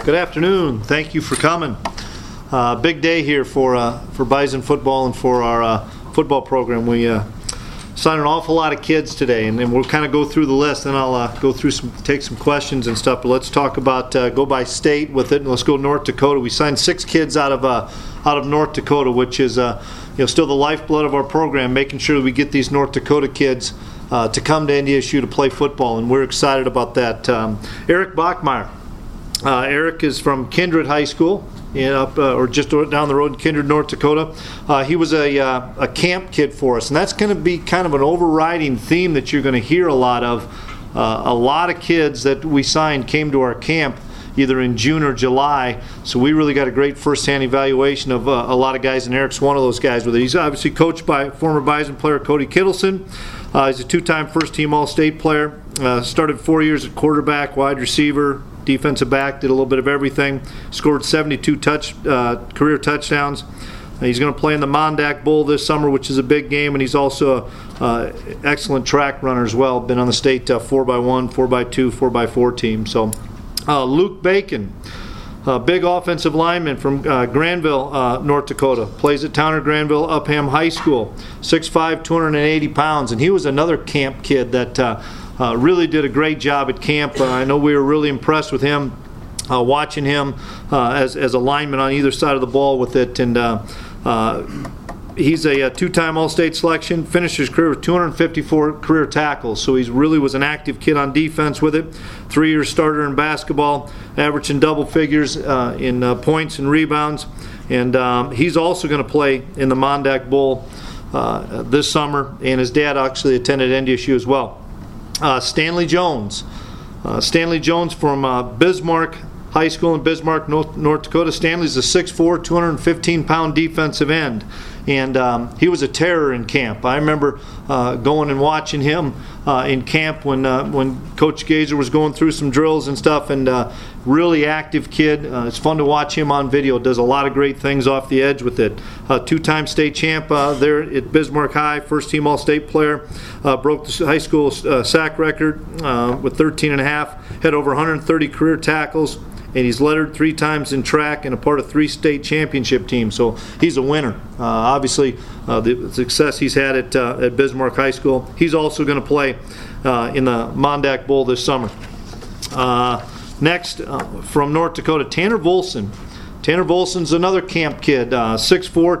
Good afternoon. Thank you for coming. Big day here for Bison football and for our football program. We signed an awful lot of kids today, and we'll kind of go through the list. Then I'll go through take some questions and stuff. But let's talk about go by state with it, and let's go North Dakota. We signed 6 kids out of North Dakota, which is still the lifeblood of our program, making sure that we get these North Dakota kids to come to NDSU to play football, and we're excited about that. Eric Bachmeyer. Eric is from Kindred High School, or just down the road in Kindred, North Dakota. He was a camp kid for us, and that's going to be kind of an overriding theme that you're going to hear a lot of. A lot of kids that we signed came to our camp either in June or July, so we really got a great first-hand evaluation of a lot of guys, and Eric's one of those guys with it. He's obviously coached by former Bison player Cody Kittleson. He's a 2-time first-team All-State player. Started 4 years at quarterback, wide receiver, defensive back, did a little bit of everything. Scored 72 career touchdowns. He's going to play in the Mondak Bowl this summer, which is a big game, and he's also an excellent track runner as well. Been on the state 4x1, 4x2, 4x4 team. So Luke Bacon, big offensive lineman from Granville, North Dakota. Plays at Towner Granville Upham High School. 6'5", 280 pounds, and he was another camp kid that really did a great job at camp. I know we were really impressed with him, watching him as a lineman on either side of the ball with it. And he's a 2-time All-State selection, finished his career with 254 career tackles. So he really was an active kid on defense with it. 3-year starter in basketball, averaging double figures in points and rebounds. And he's also going to play in the Mondak Bowl this summer, and his dad actually attended NDSU as well. Stanley Jones. Stanley Jones from Bismarck High School in Bismarck, North Dakota. Stanley's a 6'4", 215-pound defensive end, and he was a terror in camp. I remember going and watching him in camp when Coach Gazer was going through some drills and stuff, and really active kid. It's fun to watch him on video. Does a lot of great things off the edge with it. 2-time state champ there at Bismarck High, first-team All-State player. Broke the high school sack record with 13.5. Had over 130 career tackles. And he's lettered 3 times in track and a part of 3 state championship teams. So he's a winner. Obviously, the success he's had at Bismarck High School. He's also going to play in the Mondak Bowl this summer. Next, from North Dakota, Tanner Volson. Tanner Volson's another camp kid, 6'4",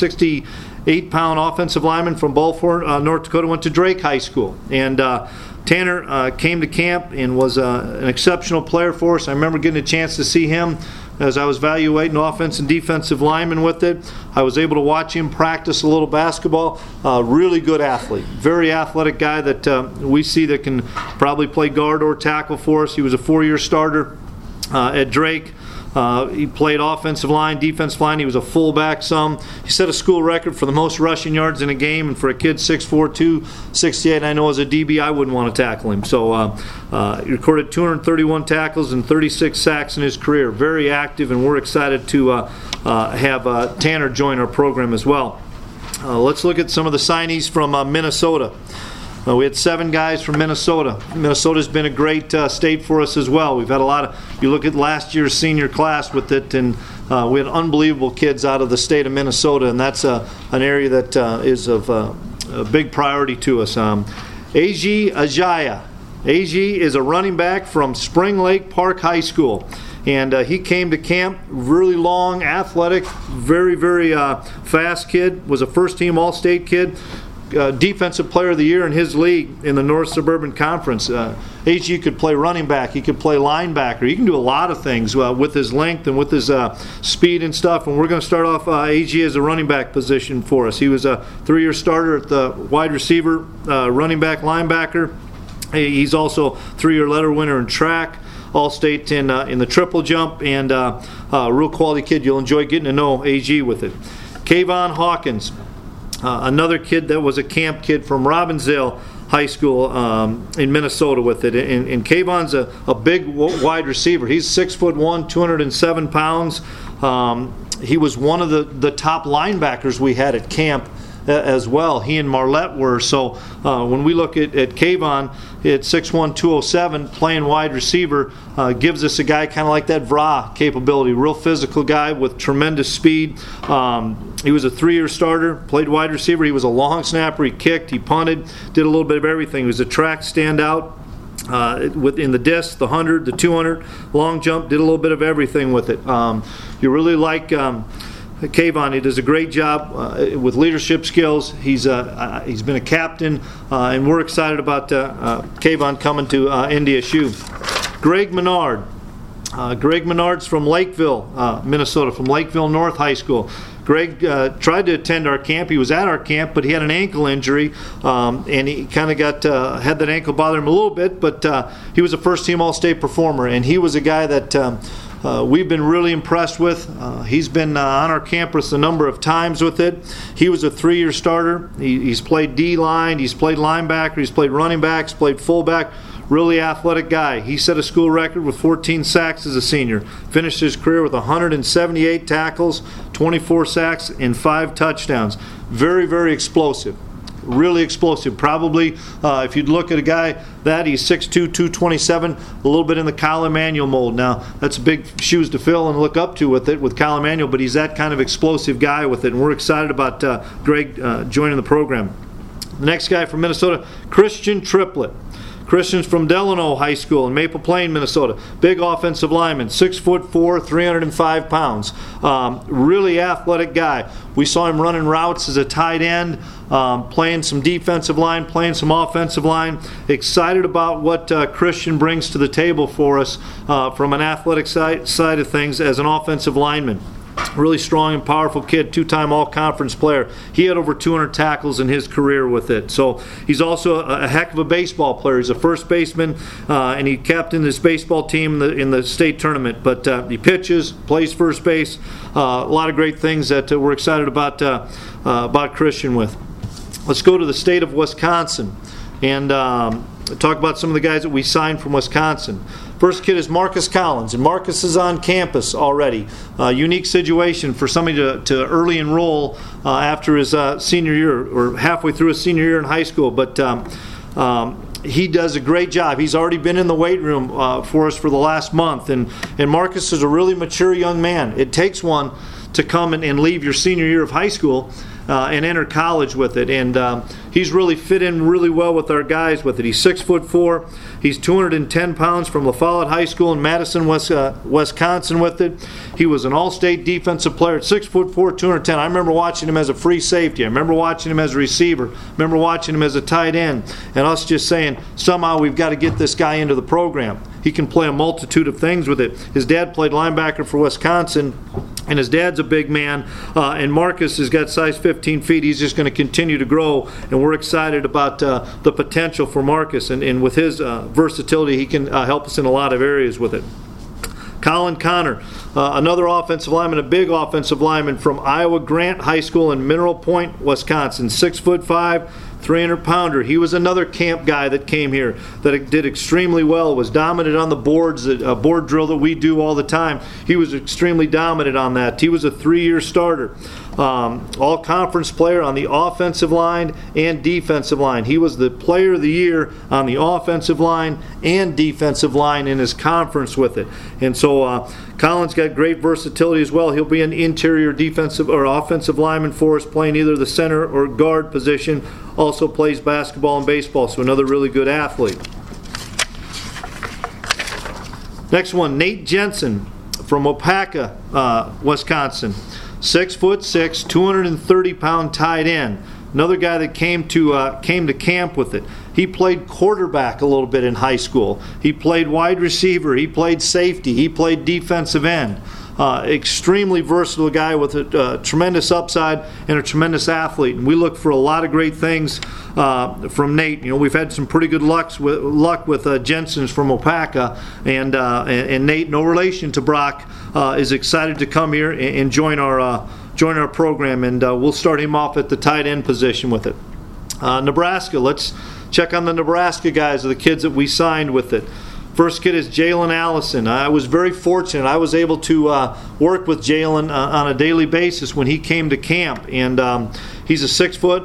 268-pound offensive lineman from Balfour, North Dakota. Went to Drake High School. And Tanner came to camp and was an exceptional player for us. I remember getting a chance to see him as I was evaluating offense and defensive linemen with it. I was able to watch him practice a little basketball. Really good athlete. Very athletic guy that we see that can probably play guard or tackle for us. He was a 4-year starter at Drake. He played offensive line, defensive line. He was a fullback some. He set a school record for the most rushing yards in a game, and for a kid 6'4", 268, I know as a DB I wouldn't want to tackle him. So he recorded 231 tackles and 36 sacks in his career. Very active, and we're excited to have Tanner join our program as well. Let's look at some of the signees from Minnesota. We had 7 guys from Minnesota. Minnesota's been a great state for us as well. We've had a lot of, you look at last year's senior class with it, and we had unbelievable kids out of the state of Minnesota, and that's an area that is of a big priority to us. Aji Ajaya. Aji is a running back from Spring Lake Park High School. And he came to camp, really long, athletic, very, very fast kid, was a first-team All-State kid. Defensive Player of the Year in his league in the North Suburban Conference. AG could play running back. He could play linebacker. He can do a lot of things with his length and with his speed and stuff. And we're going to start off AG as a running back position for us. He was a 3-year starter at the wide receiver, running back, linebacker. He's also 3-year letter winner in track. All-State in the triple jump, and a real quality kid. You'll enjoy getting to know AG with it. Kayvon Hawkins. Another kid that was a camp kid from Robbinsdale High School in Minnesota with it. And Kayvon's a big wide receiver. He's 6'1", 207 pounds. He was one of the top linebackers we had at camp as well. He and Marlette were. So when we look at Kayvon at 6'1", 207, playing wide receiver, gives us a guy kind of like that Vra capability, real physical guy with tremendous speed. He was a 3-year starter, played wide receiver. He was a long snapper. He kicked, he punted, did a little bit of everything. He was a track standout. In the disc, the 100, the 200, long jump, did a little bit of everything with it. You really like Kayvon. He does a great job with leadership skills. He's been a captain, and we're excited about Kayvon coming to NDSU. Greg Menard. Greg Menard's from Lakeville, Minnesota, from Lakeville North High School. Greg tried to attend our camp. He was at our camp, but he had an ankle injury, and he kind of had that ankle bother him a little bit, but he was a first-team All-State performer, and he was a guy that we've been really impressed with. He's been on our campus a number of times with it. He was a 3-year starter. He's played D-line, he's played linebacker, he's played running back, he's played fullback. Really athletic guy. He set a school record with 14 sacks as a senior. Finished his career with 178 tackles, 24 sacks, and 5 touchdowns. Very, very explosive. Really explosive. Probably, if you'd look at a guy he's 6'2", 227, a little bit in the Kyle Emanuel mold. Now, that's big shoes to fill and look up to with Kyle Emanuel, but he's that kind of explosive guy with it, and we're excited about Greg joining the program. The next guy from Minnesota, Christian Triplett. Christian's from Delano High School in Maple Plain, Minnesota. Big offensive lineman, 6'4", 305 pounds. Really athletic guy. We saw him running routes as a tight end, playing some defensive line, playing some offensive line. Excited about what Christian brings to the table for us from an athletic side of things as an offensive lineman. Really strong and powerful kid, 2-time all-conference player. He had over 200 tackles in his career with it. So he's also a heck of a baseball player. He's a first baseman, and he captained this baseball team in the state tournament. But he pitches, plays first base. A lot of great things that we're excited about Christian with. Let's go to the state of Wisconsin and talk about some of the guys that we signed from Wisconsin. First kid is Marcus Collins, and Marcus is on campus already. Unique situation for somebody to early enroll after his senior year or halfway through his senior year in high school. But he does a great job. He's already been in the weight room for us for the last month, and Marcus is a really mature young man. It takes one to come and leave your senior year of high school and enter college with it, and he's really fit in really well with our guys with it. He's 6'4", he's 210 pounds, from La Follette High School in Madison, Wisconsin with it. He was an all-state defensive player at 6'4", 210. I remember watching him as a free safety. I remember watching him as a receiver. I remember watching him as a tight end, and us just saying, somehow we've got to get this guy into the program. He can play a multitude of things with it. His dad played linebacker for Wisconsin, and his dad's a big man, and Marcus has got size 15 feet. He's just going to continue to grow, and we're excited about the potential for Marcus, and with his versatility, he can help us in a lot of areas with it. Colin Connor, another offensive lineman, a big offensive lineman from Iowa Grant High School in Mineral Point, Wisconsin, 6'5", 300-pounder. He was another camp guy that came here that did extremely well, was dominant on the boards, a board drill that we do all the time. He was extremely dominant on that. He was a 3-year starter. All-conference player on the offensive line and defensive line. He was the player of the year on the offensive line and defensive line in his conference with it. And so Colin's got great versatility as well. He'll be an interior defensive or offensive lineman for us, playing either the center or guard position. Also plays basketball and baseball, so another really good athlete. Next one, Nate Jensen from Waupaca, Wisconsin. 6'6", 230-pound tight end. Another guy that came to camp with it. He played quarterback a little bit in high school. He played wide receiver. He played safety. He played defensive end. Extremely versatile guy with a tremendous upside and a tremendous athlete. And we look for a lot of great things from Nate. You know, we've had some pretty good luck with Jensen's from Waupaca, and Nate, no relation to Brock, is excited to come here and join our program, and we'll start him off at the tight end position with it. Nebraska, let's check on the Nebraska guys, the kids that we signed with it. First kid is Jalen Allison. I was very fortunate. I was able to work with Jalen on a daily basis when he came to camp, and he's a 6 foot,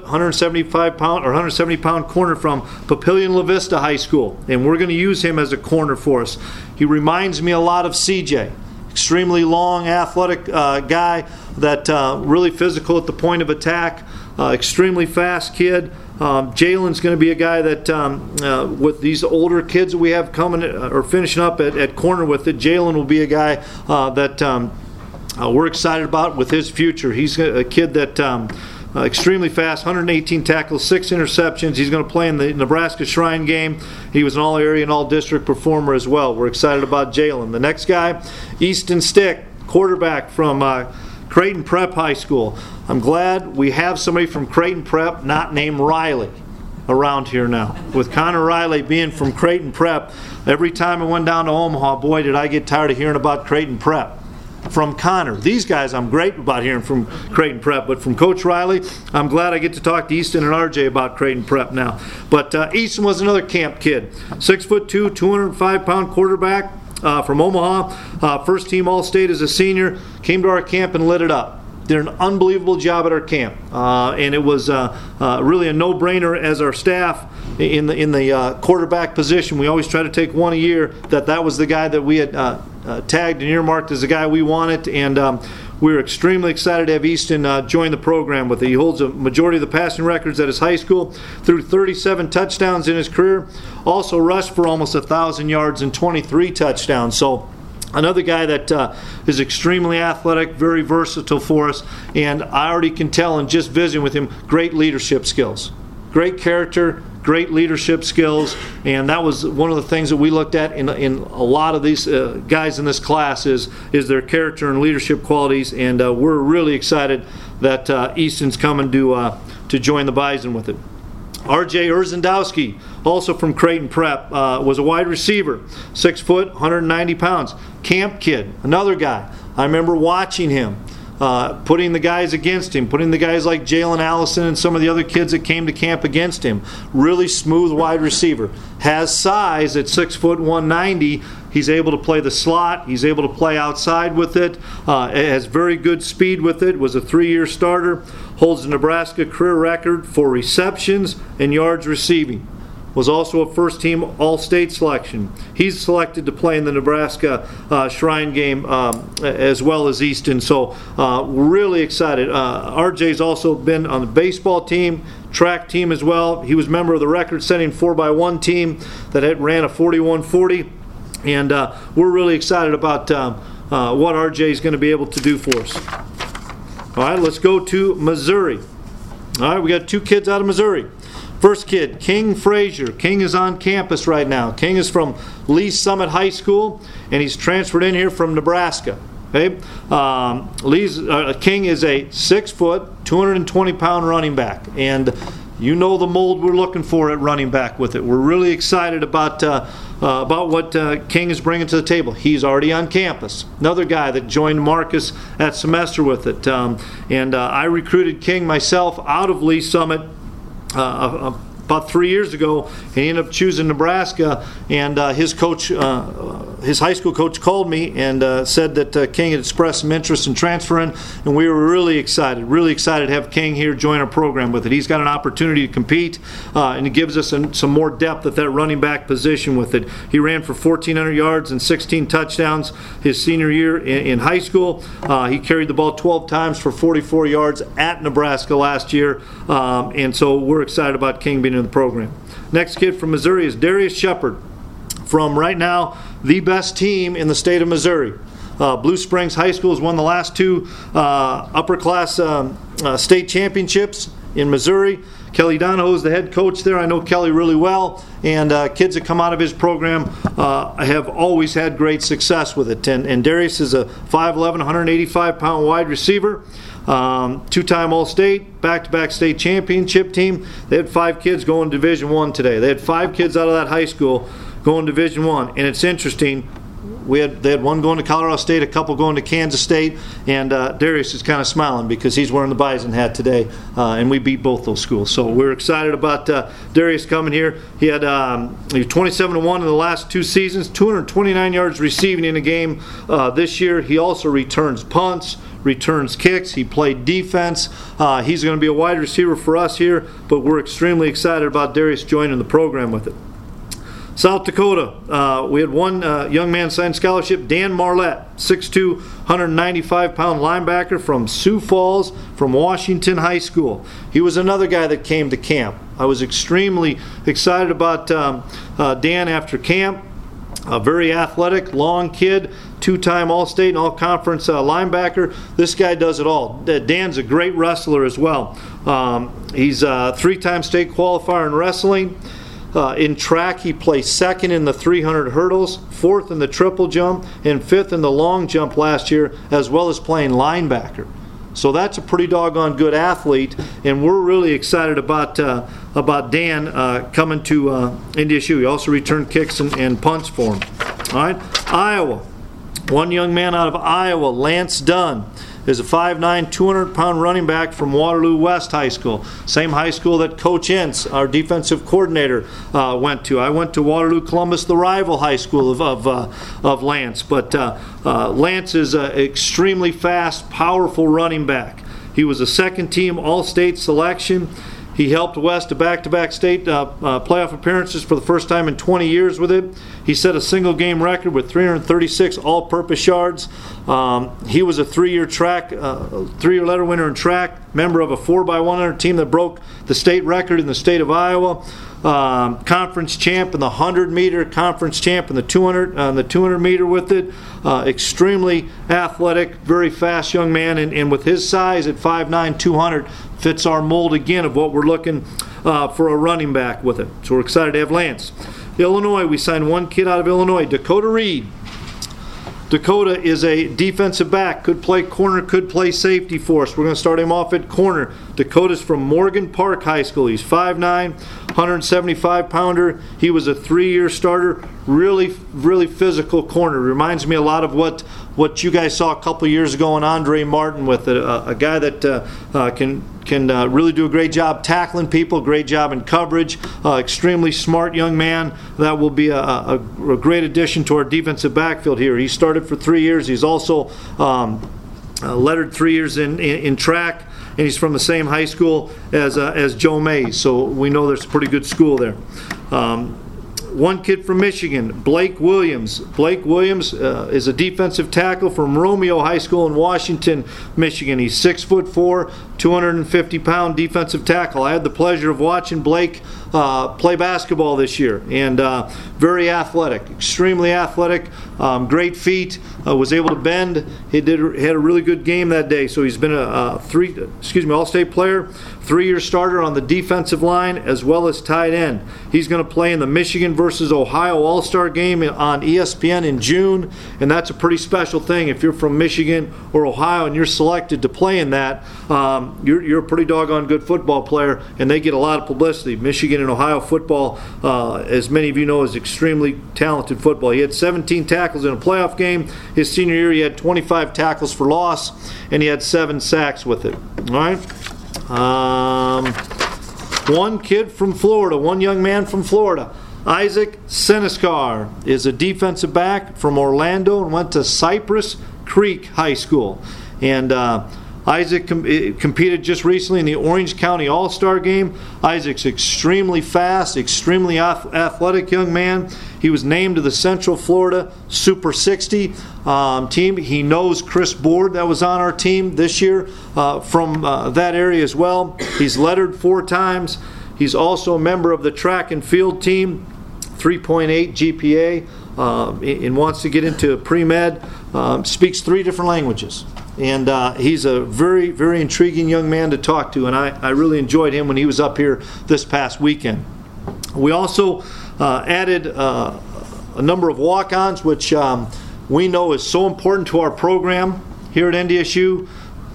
170 pound corner from Papillion La Vista High School, and we're going to use him as a corner for us. He reminds me a lot of CJ. Extremely long, athletic guy that really physical at the point of attack. Extremely fast kid. Jalen's going to be a guy that, with these older kids that we have coming or finishing up at corner with it, Jalen will be a guy that we're excited about with his future. He's a kid that extremely fast, 118 tackles, 6 interceptions. He's going to play in the Nebraska Shrine game. He was an all-area and all-district performer as well. We're excited about Jalen. The next guy, Easton Stick, quarterback from Creighton Prep High School. I'm glad we have somebody from Creighton Prep not named Riley around here now. With Connor Riley being from Creighton Prep, every time I went down to Omaha, boy, did I get tired of hearing about Creighton Prep. From Connor. These guys I'm great about hearing from Creighton Prep, but from Coach Riley, I'm glad I get to talk to Easton and RJ about Creighton Prep now. But Easton was another camp kid. 6'2", 205-pound quarterback from Omaha. First team All-State as a senior. Came to our camp and lit it up. Did an unbelievable job at our camp, and it was really a no-brainer as our staff in the quarterback position. We always try to take one a year. That was the guy that we had tagged and earmarked as the guy we wanted, and we were extremely excited to have Easton join the program with it. He holds a majority of the passing records at his high school, threw 37 touchdowns in his career, also rushed for almost 1,000 yards and 23 touchdowns. So another guy that is extremely athletic, very versatile for us, and I already can tell in just visiting with him, great leadership skills. Great character, great leadership skills, and that was one of the things that we looked at in a lot of these guys in this class is their character and leadership qualities, and we're really excited that Easton's coming to join the Bison with it. R.J. Urzendowski, also from Creighton Prep, was a wide receiver, 6 foot, 190 pounds. Camp kid, another guy. I remember watching him, putting the guys against him, putting the guys like Jalen Allison and some of the other kids that came to camp against him. Really smooth wide receiver. Has size at 6 foot, 190. He's able to play the slot. He's able to play outside with it. Has very good speed with it. Was a 3-year starter. Holds the Nebraska career record for receptions and yards receiving. Was also a first-team All-State selection. He's selected to play in the Nebraska Shrine game as well as Easton. So we're really excited. RJ's also been on the baseball team, track team as well. He was a member of the record-setting 4x1 team that had ran a 41-40. And we're really excited about what RJ is going to be able to do for us. All right, let's go to Missouri. All right, we got 2 kids out of Missouri. First kid, King Frazier. King is on campus right now. King is from Lee Summit High School, and he's transferred in here from Nebraska. Okay? King is a 6 foot, 220-pound running back, and you know the mold we're looking for at running back with it. We're really excited about what King is bringing to the table. He's already on campus. Another guy that joined Marcus at semester with it. And I recruited King myself out of Lee Summit about 3 years ago, and he ended up choosing Nebraska. And his coach, his high school coach, called me and said that King had expressed some interest in transferring, and we were really excited to have King here join our program with it. He's got an opportunity to compete, and it gives us some more depth at that running back position with it. He ran for 1,400 yards and 16 touchdowns his senior year in high school. He carried the ball 12 times for 44 yards at Nebraska last year, and so we're excited about King being in the program. Next kid from Missouri is Darius Shepard, from right now the best team in the state of Missouri. Blue Springs High School has won the last 2 upper class state championships in Missouri. Kelly Donahoe is the head coach there. I know Kelly really well, and kids that come out of his program have always had great success with it. And Darius is a 5'11", 185-pound wide receiver. 2-time All-State, back-to-back state championship team. They had 5 kids going Division I today. They had 5 kids out of that high school going Division I. And it's interesting, they had one going to Colorado State, a couple going to Kansas State, and Darius is kind of smiling because he's wearing the Bison hat today, and we beat both those schools. So we're excited about Darius coming here. He had 27-1 in the last 2 seasons, 229 yards receiving in a game this year. He also returns punts, returns kicks. He played defense. He's going to be a wide receiver for us here, but we're extremely excited about Darius joining the program with it. South Dakota, we had one young man signed scholarship, Dan Marlette, 6'2", 195-pound linebacker from Sioux Falls, from Washington High School. He was another guy that came to camp. I was extremely excited about Dan after camp. A very athletic, long kid, 2-time All-State and All-Conference linebacker. This guy does it all. Dan's a great wrestler as well. He's a 3-time state qualifier in wrestling. In track, he placed 2nd in the 300 hurdles, 4th in the triple jump, and 5th in the long jump last year, as well as playing linebacker. So that's a pretty doggone good athlete, and we're really excited about Dan coming to NDSU. He also returned kicks and punts for him. All right, Iowa. One young man out of Iowa, Lance Dunn, is a 5'9", 200-pound running back from Waterloo West High School. Same high school that Coach Entz, our defensive coordinator, went to. I went to Waterloo Columbus, the rival high school of Lance. But Lance is an extremely fast, powerful running back. He was a 2nd-team All-State selection. He helped West to back-to-back state playoff appearances for the first time in 20 years with it. He set a single-game record with 336 all-purpose yards. He was a 3-year letter winner in track, member of a 4x100 team that broke the state record in the state of Iowa. Conference champ in the 100-meter, conference champ in the 200-meter with it. Extremely athletic, very fast young man, and with his size at 5'9", 200, fits our mold again of what we're looking for a running back with it. So we're excited to have Lance. Illinois, we signed one kid out of Illinois, Dakota Reed. Dakota is a defensive back, could play corner, could play safety for us. We're going to start him off at corner. Dakota's from Morgan Park High School. He's 5'9", 175-pounder. He was a 3-year starter. Really, really physical corner. Reminds me a lot of what you guys saw a couple years ago in Andre Martin, with a guy that can really do a great job tackling people, great job in coverage, extremely smart young man. That will be a great addition to our defensive backfield here. He started for 3 years. He's also lettered 3 years in track, and he's from the same high school as Joe Mays, so we know there's a pretty good school there. One kid from Michigan, Blake Williams. Blake Williams is a defensive tackle from Romeo High School in Washington, Michigan. He's 6'4", 250-pound defensive tackle. I had the pleasure of watching Blake play basketball this year, and very athletic, extremely athletic, great feet, was able to bend. He had a really good game that day, so he's been a All-State player, 3-year starter on the defensive line as well as tight end. He's going to play in the Michigan versus Ohio All-Star game on ESPN in June, and that's a pretty special thing. If you're from Michigan or Ohio and you're selected to play in that, you're a pretty doggone good football player, and they get a lot of publicity. Michigan and Ohio football, as many of you know, is extremely talented football. He had 17 tackles in a playoff game. His senior year, he had 25 tackles for loss, and he had 7 sacks with it. All right. One kid from Florida, one young man from Florida, Isaac Senescar, is a defensive back from Orlando and went to Cypress Creek High School. And Isaac competed just recently in the Orange County All-Star game. Isaac's extremely fast, extremely athletic young man. He was named to the Central Florida Super 60 team. He knows Chris Board that was on our team this year from that area as well. He's lettered 4 times. He's also a member of the track and field team, 3.8 GPA, and wants to get into pre-med. Speaks 3 different languages. And he's a very, very intriguing young man to talk to, and I really enjoyed him when he was up here this past weekend. We also added a number of walk-ons, which we know is so important to our program here at NDSU.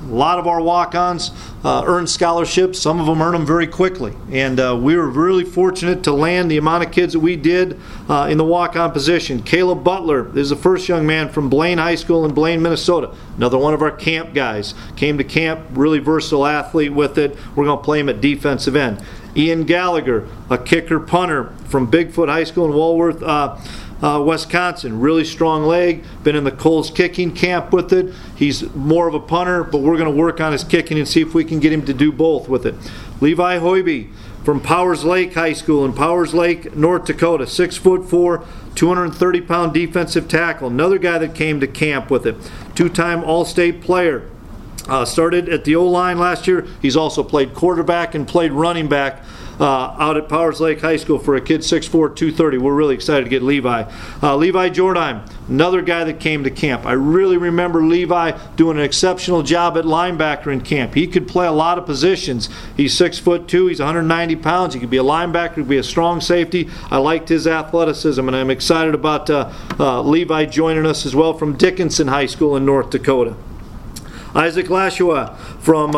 A lot of our walk-ons earn scholarships. Some of them earn them very quickly. And we were really fortunate to land the amount of kids that we did in the walk-on position. Caleb Butler is the first young man from Blaine High School in Blaine, Minnesota. Another one of our camp guys. Came to camp, really versatile athlete with it. We're going to play him at defensive end. Ian Gallagher, a kicker punter from Bigfoot High School in Walworth, Wisconsin. Really strong leg. Been in the Coles kicking camp with it. He's more of a punter, but we're going to work on his kicking and see if we can get him to do both with it. Levi Hoiby from Powers Lake High School in Powers Lake, North Dakota. 6'4", 230-pound defensive tackle. Another guy that came to camp with it. Two-time All-State player. Started at the O-line last year. He's also played quarterback and played running back out at Powers Lake High School for a kid 6'4", 230. We're really excited to get Levi. Levi Jordan, another guy that came to camp. I really remember Levi doing an exceptional job at linebacker in camp. He could play a lot of positions. He's 6'2", he's 190 pounds. He could be a linebacker, he could be a strong safety. I liked his athleticism, and I'm excited about Levi joining us as well from Dickinson High School in North Dakota. Isaac Lashua from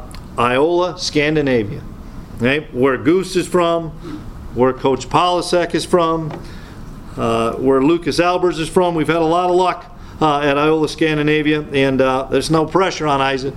Iola, Scandinavia. Okay? Where Goose is from, where Coach Polisek is from, where Lucas Albers is from. We've had a lot of luck at Iola, Scandinavia, and there's no pressure on Isaac,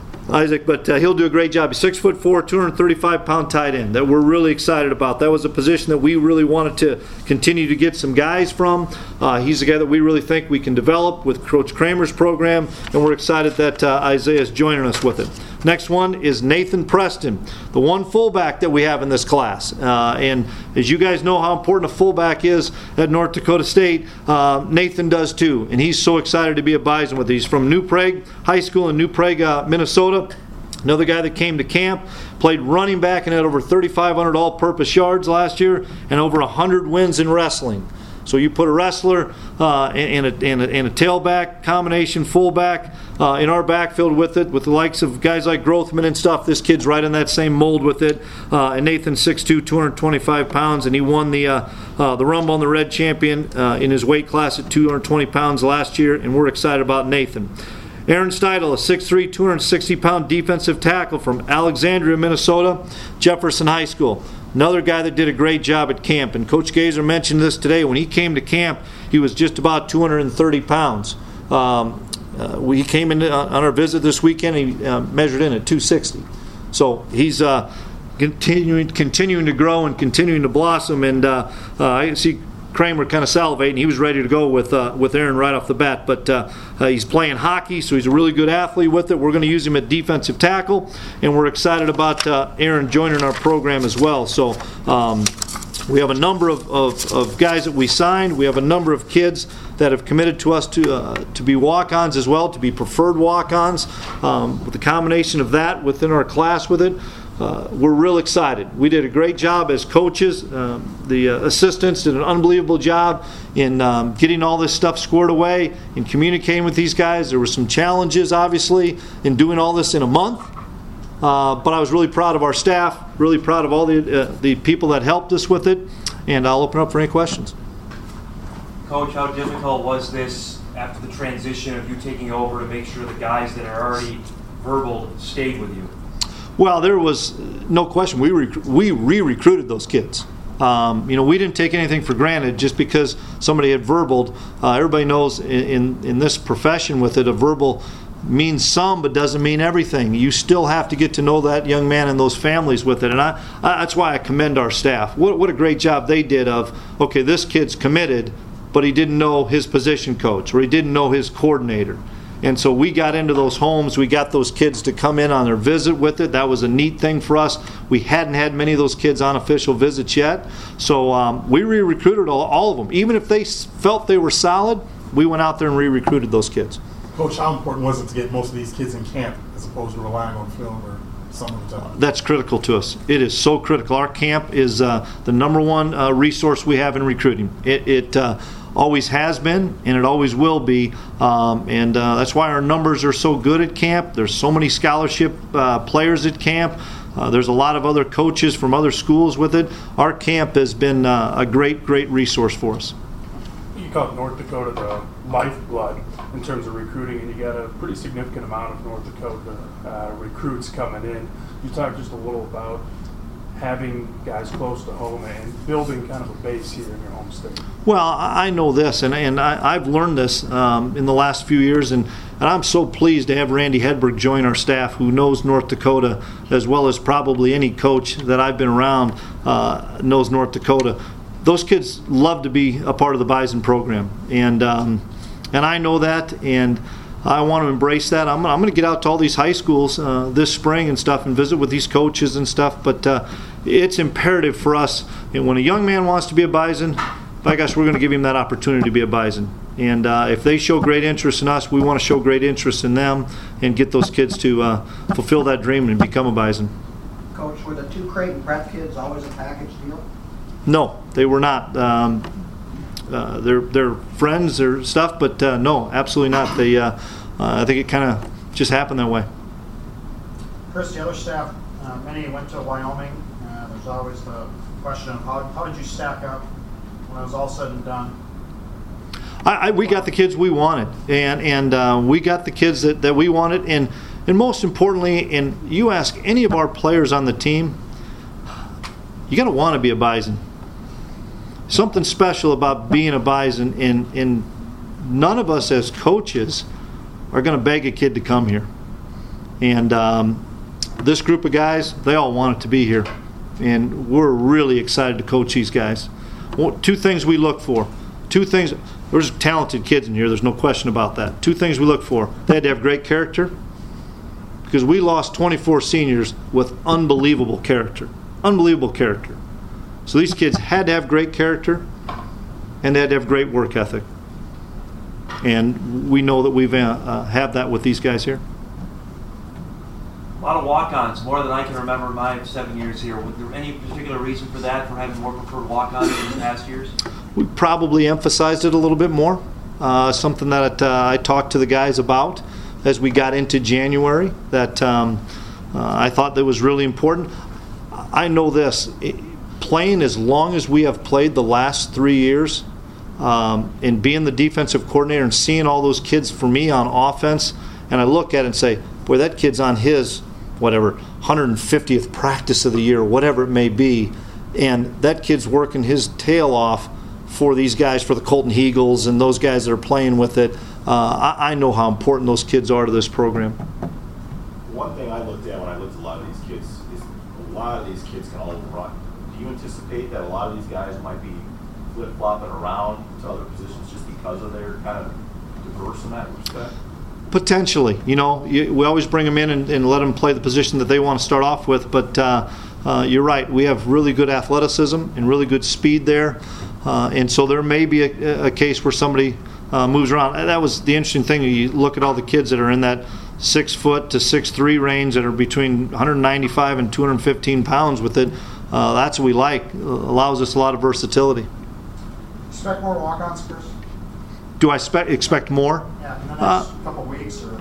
but he'll do a great job. He's 6'4", 235-pound tight end that we're really excited about. That was a position that we really wanted to continue to get some guys from. He's a guy that we really think we can develop with Coach Kramer's program, and we're excited that Isaiah is joining us with it. Next one is Nathan Preston, the one fullback that we have in this class. And as you guys know how important a fullback is at North Dakota State, Nathan does too. And he's so excited to be at Bison with these. From New Prague High School in New Prague, Minnesota. Another guy that came to camp, played running back and had over 3,500 all-purpose yards last year and over 100 wins in wrestling. So you put a wrestler and a tailback, combination fullback in our backfield with it, with the likes of guys like Grothman and stuff. This kid's right in that same mold with it. And Nathan's 6'2", 225 pounds, and he won the Rumble and the Red Champion in his weight class at 220 pounds last year, and we're excited about Nathan. Aaron Steidel, a 6'3", 260-pound defensive tackle from Alexandria, Minnesota, Jefferson High School. Another guy that did a great job at camp. And Coach Gazer mentioned this today. When he came to camp, he was just about 230 pounds. We came in on our visit this weekend, and he measured in at 260. So he's continuing to grow and continuing to blossom. And I see Kramer kind of salivating. He was ready to go with Aaron right off the bat. But he's playing hockey, so he's a really good athlete with it. We're going to use him at defensive tackle, and we're excited about Aaron joining our program as well. So we have a number of guys that we signed. We have a number of kids that have committed to us to be walk-ons as well, to be preferred walk-ons. With the combination of that within our class with it, we're real excited. We did a great job as coaches. The assistants did an unbelievable job in getting all this stuff squared away and communicating with these guys. There were some challenges, obviously, in doing all this in a month. But I was really proud of our staff, really proud of all the people that helped us with it, and I'll open up for any questions. Coach, how difficult was this after the transition of you taking over to make sure the guys that are already verbal stayed with you? Well, there was no question. We re-recruited those kids. We didn't take anything for granted just because somebody had verbaled. Everybody knows in this profession with it, a verbal means some but doesn't mean everything. You still have to get to know that young man and those families with it. And that's why I commend our staff. What a great job they did of, okay, this kid's committed, but he didn't know his position coach or he didn't know his coordinator. And so we got into those homes. We got those kids to come in on their visit with it. That was a neat thing for us. We hadn't had many of those kids on official visits yet. So we re-recruited all of them. Even if they felt they were solid, we went out there and re-recruited those kids. Coach, how important was it to get most of these kids in camp as opposed to relying on film or some of the time? That's critical to us. It is so critical. Our camp is the number one resource we have in recruiting. It always has been, and it always will be. And that's why our numbers are so good at camp. There's so many scholarship players at camp. There's a lot of other coaches from other schools with it. Our camp has been a great resource for us. You call North Dakota the lifeblood in terms of recruiting, and you got a pretty significant amount of North Dakota recruits coming in. You talked just a little about having guys close to home and building kind of a base here in your home state. Well, I know this, and I've learned this in the last few years, and I'm so pleased to have Randy Hedberg join our staff, who knows North Dakota as well as probably any coach that I've been around knows North Dakota. Those kids love to be a part of the Bison program, and I know that, and I want to embrace that. I'm going to get out to all these high schools this spring and stuff and visit with these coaches and stuff, but it's imperative for us. And when a young man wants to be a Bison, by gosh, we're going to give him that opportunity to be a Bison. And if they show great interest in us, we want to show great interest in them and get those kids to fulfill that dream and become a Bison. Coach, were the two Creighton prep kids always a package deal? No, they were not. They're friends or stuff, but no, absolutely not. They, I think it kind of just happened that way. Chris, the other staff, many went to Wyoming. There's always the question of how did you stack up when it was all said and done? We got the kids we wanted, and we got the kids that we wanted, and most importantly, and you ask any of our players on the team, you got to want to be a Bison. Something special about being a Bison, and none of us as coaches are going to beg a kid to come here. And this group of guys, they all wanted to be here, and we're really excited to coach these guys. Two things we look for. Two things. There's talented kids in here, there's no question about that. Two things we look for. They had to have great character, because we lost 24 seniors with unbelievable character. Unbelievable character. So these kids had to have great character, and they had to have great work ethic. And we know that we've have that with these guys here. A lot of walk-ons, more than I can remember in my 7 years here. Was there any particular reason for that, for having more preferred walk-ons in the past years? We probably emphasized it a little bit more. Something that I talked to the guys about as we got into January that I thought that was really important. I know this. Playing as long as we have played the last 3 years, and being the defensive coordinator and seeing all those kids for me on offense, and I look at it and say, boy, that kid's on his, 150th practice of the year, whatever it may be, and that kid's working his tail off for these guys, for the Colton Heagles and those guys that are playing with it. I know how important those kids are to this program. One thing I looked at when I looked at a lot of these kids is a lot of these kids can all run. Do you anticipate that a lot of these guys might be flip-flopping around to other positions just because of their kind of diverse in that respect? Potentially. We always bring them in and let them play the position that they want to start off with, but you're right. We have really good athleticism and really good speed there, and so there may be a case where somebody moves around. That was the interesting thing. You look at all the kids that are in that 6 foot to 6'3" range that are between 195 and 215 pounds with it. That's what we like. Allows us a lot of versatility. Expect more walk-ons, Chris? Do I expect more? Yeah, in the next couple of weeks. Or...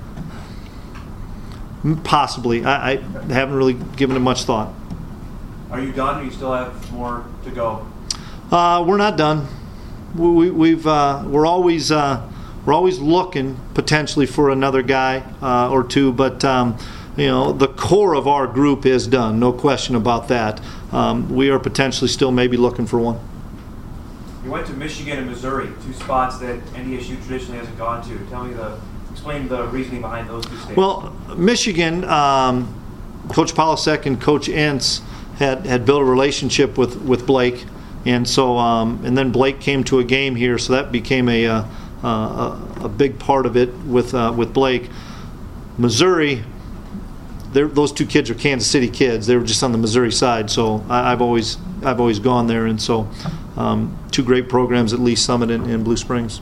Possibly. I haven't really given it much thought. Are you done, or you still have more to go? We're not done. We're always looking potentially for another guy or two, but the core of our group is done. No question about that. We are potentially still maybe looking for one. You went to Michigan and Missouri, two spots that NDSU traditionally hasn't gone to. Explain the reasoning behind those two states. Well, Michigan, Coach Polasek and Coach Entz had built a relationship with Blake, and so and then Blake came to a game here, so that became a big part of it with Blake. Missouri, those two kids are Kansas City kids. They were just on the Missouri side, so I've always gone there, and so two great programs at Lee Summit and Blue Springs.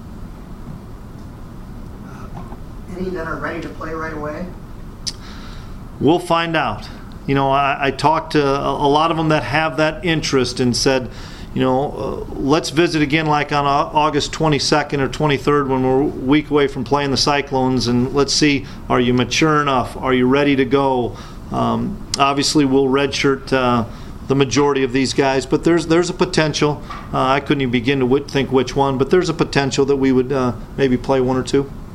Any that are ready to play right away? We'll find out. I talked to a lot of them that have that interest and said, let's visit again like on August 22nd or 23rd when we're a week away from playing the Cyclones, and let's see, are you mature enough? Are you ready to go? Obviously, we'll redshirt the majority of these guys, but there's a potential. I couldn't even begin to think which one, but there's a potential that we would maybe play one or two.